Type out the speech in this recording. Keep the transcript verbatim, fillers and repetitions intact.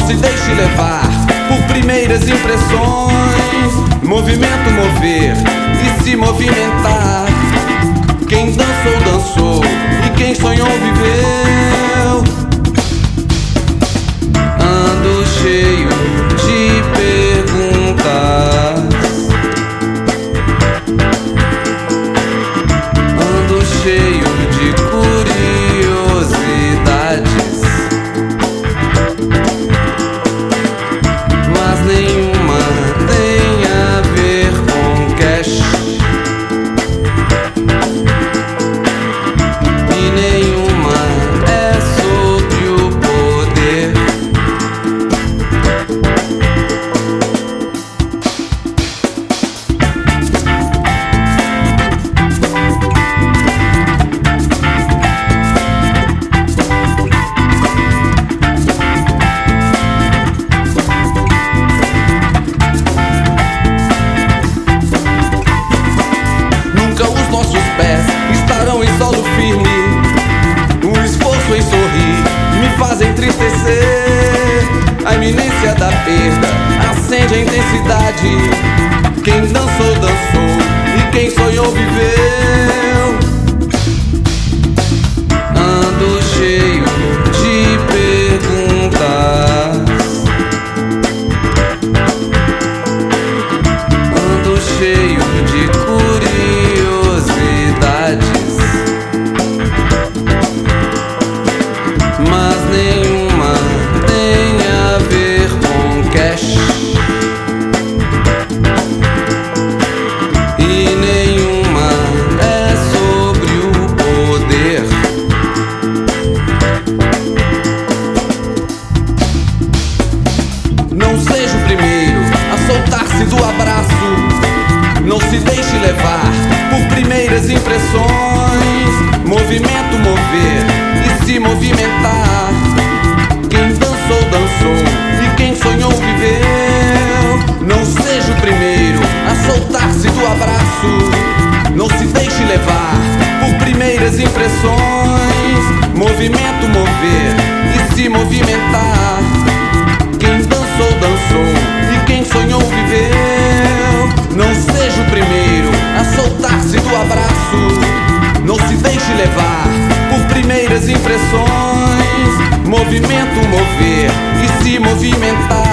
se deixe levar por primeiras impressões. Movimento, mover e se movimentar. Quem dançou, dançou, e quem sonhou, viveu. Ando cheio de perguntas, ando cheio de curiosidades, mas nenhuma tem a ver com cash, e nenhuma é sobre o poder. Nunca os nossos pés estarão em solo firme. O esforço em sorrir me faz entristecer. A iminência da perda acende a intensidade. Quem dançou, dançou, e quem sonhou, viveu. Ando cheio de perguntas, ando cheio de curiosidades, mas nenhuma tem a ver com cash, e nenhuma é sobre o poder. Não seja o primeiro a soltar-se do abraço. Não se deixe levar por primeiras impressões. Movimento, mover e se movimentar. Quem dançou, dançou, e quem sonhou, viveu. Não seja o primeiro a soltar-se do abraço. Não se deixe levar por primeiras impressões. Movimento, mover e se movimentar. Quem dançou, dançou, e quem sonhou, viveu. Não seja o primeiro a soltar-se do abraço. Não se deixe levar por primeiras impressões. Movimento, mover e se movimentar.